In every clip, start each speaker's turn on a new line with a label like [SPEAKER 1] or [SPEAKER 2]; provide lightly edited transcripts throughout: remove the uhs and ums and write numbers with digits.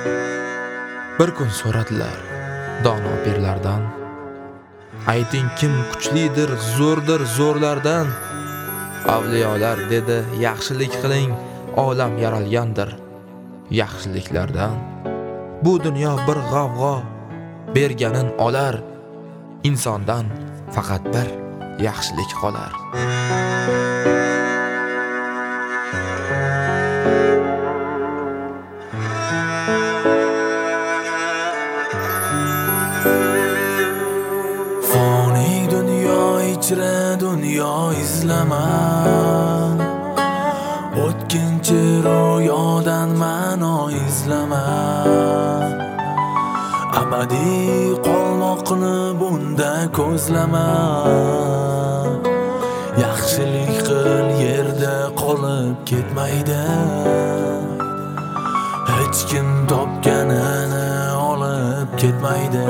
[SPEAKER 1] Bir kun so'radilar dono pirlardan, ayting kim kuchlidir, zo'rdir zo'rlardan. Avliyolar dedi, yaxshilik qiling, olam yaralgandir yaxshiliklardan. Bu dunyo bir g'avg'o, berganin olar, insondan faqat bir yaxshilik qolar.
[SPEAKER 2] Foni dunyo ichra dunyo izlama, o'tkinchi ro'yodan ma'no izlama. Abadiy qolmoqni bunda ko'zlama. Yaxshilik qil, yerda qolib ketmaydi. Hech kim topganini olib ketmaydi.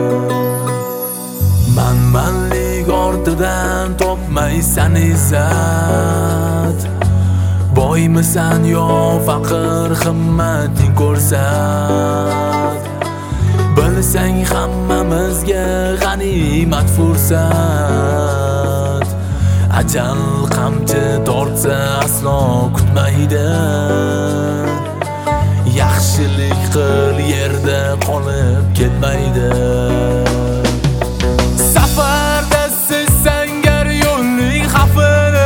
[SPEAKER 2] Manmanlik ortidan topmaysan izzat. Boymisan yo faqir, himmating ko'rsat. Bilsang hammamizga g'animat fursat. Ajal qamchi tortsa aslo kutmaydi. Yaxshilik qil, yerda qolib ketmaydi. Safarda sizsangar yo'lning xavfini,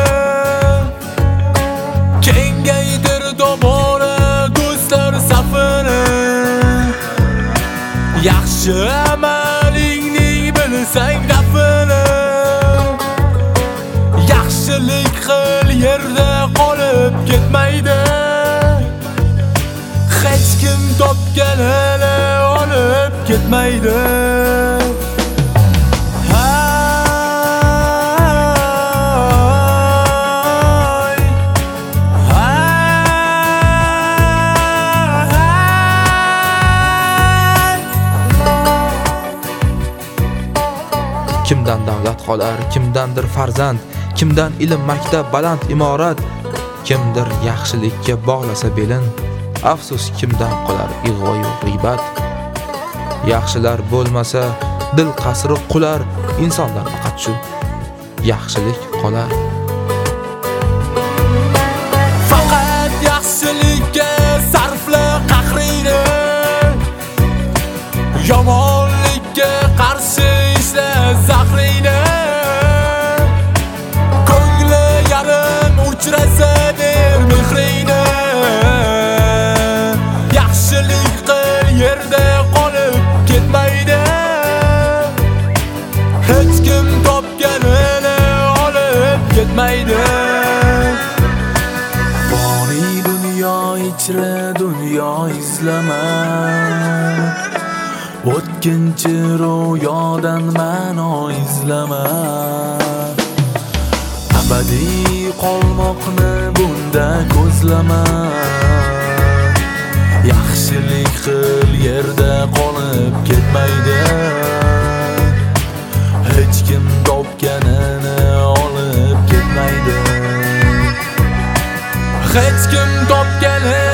[SPEAKER 2] kengaydir tobora do'stlar safini. Yaxshi amalingning bilsang nafini, yaxshilik qil, yerda qolib ketmaydi. Hech kim topganini olib ketmaydi.
[SPEAKER 1] Kimdan davlat qolar, kimdandir farzand, kimdan ilm maktab baland imorat, kimdir yaxshilikka bog'lasa belin, afsus kimdan qolar ig'vo-yu g'iybat. Yaxshilar bo'lmasa dil qasri qular, insondan faqat shu yaxshilik qolar.
[SPEAKER 2] Faqat yaxshilikka sarfla qahringni, yomonlikka qarshi ishla zahringni. Ko'ngli yarim uchrasa der mehringni. Yaxshilik qil, yerda qolib ketmaydi. Hech kim topganini olib ketmaydi. Foni dunyo ichra dunyo izlama, o'tkinchi ro'yodan ma'no izlama. Abadiy qolmoqni bunda ko'zlama. Yaxshilik qil, yerda qolib ketmaydi. Hech kim topganini olib ketmaydi. Hech kim topganini